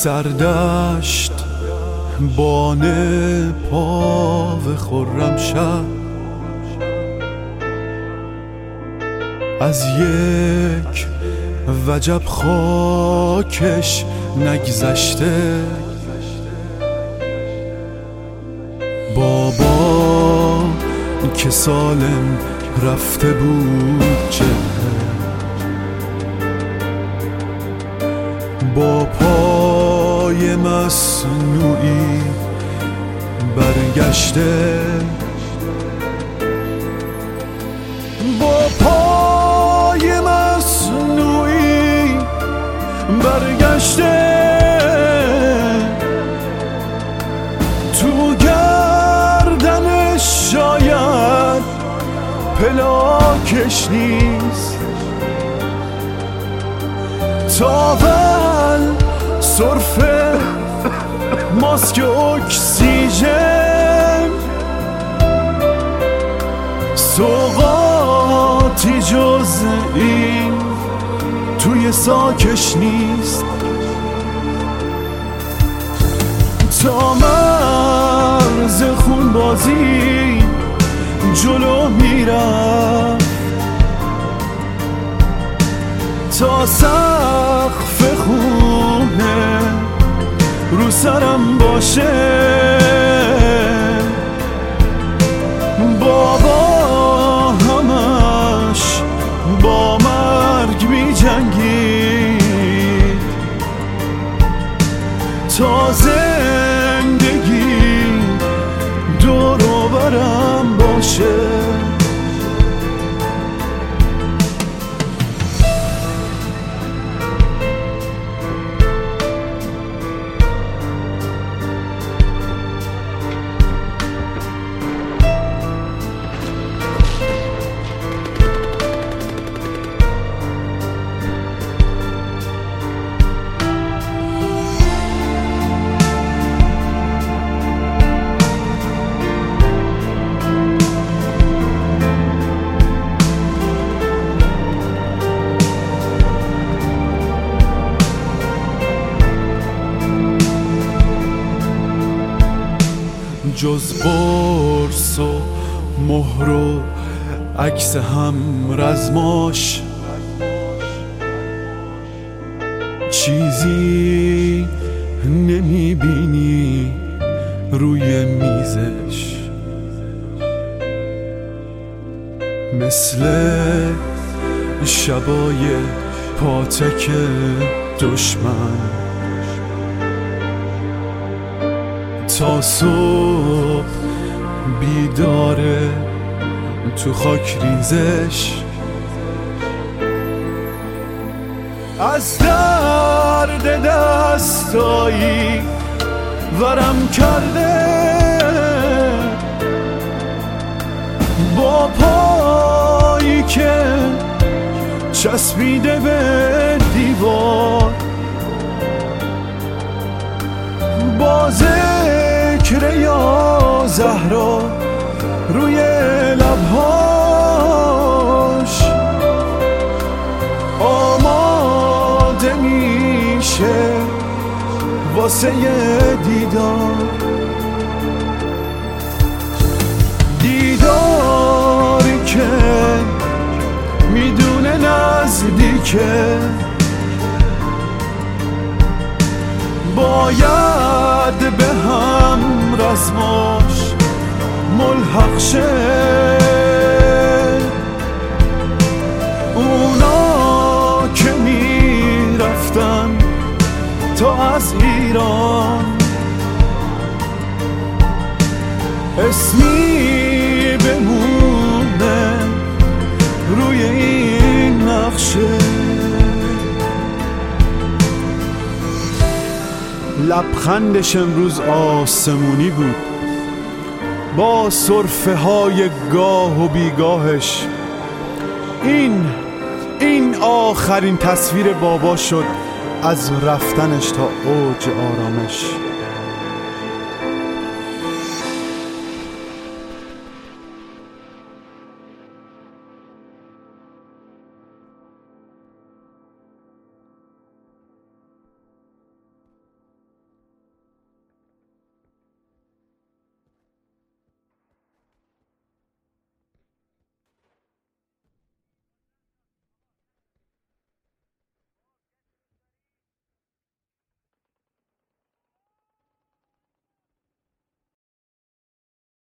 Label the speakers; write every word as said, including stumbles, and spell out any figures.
Speaker 1: سردشت بانه پا و خرم شب، از یک وجب خاکش نگذشته. بابا که سالم رفته بود چهره، با پای مصنوعی برگشته. با پای مصنوعی برگشته، تو گردنش شاید پلاکش نیست، تاول سرفه ماسک اکسیژن، سوغاتی جز این توی ساکش نیست. تا مرز خون بازی جلو میرم، تا سقف خونه رو سرم باشه. بابا همش با مرگ می جنگید تا زندگی دور و برم باشه. جز قرص و مهر و عکس هم رزماش چیزی نمیبینی روی میزش، مثل شبای پاتک دشمن تا صبح بیداره تو خاک ریزش. از درد دستایی ورم کرده، با پایی که چسبیده به دیوار، با ذکر یا زهرا روی لبهاش آماده میشه واسه دیدار. دیداری که میدونه نزدیکه، باید به هم رزماش ملحق شه. اونا که میرفتن تا از ایران، اسمی بمونه روی این نقشه. لبخندش امروز آسمونی بود، با سرفه های گاه و بیگاهش. این این آخرین تصویر بابا شد از رفتنش تا اوج آرامش.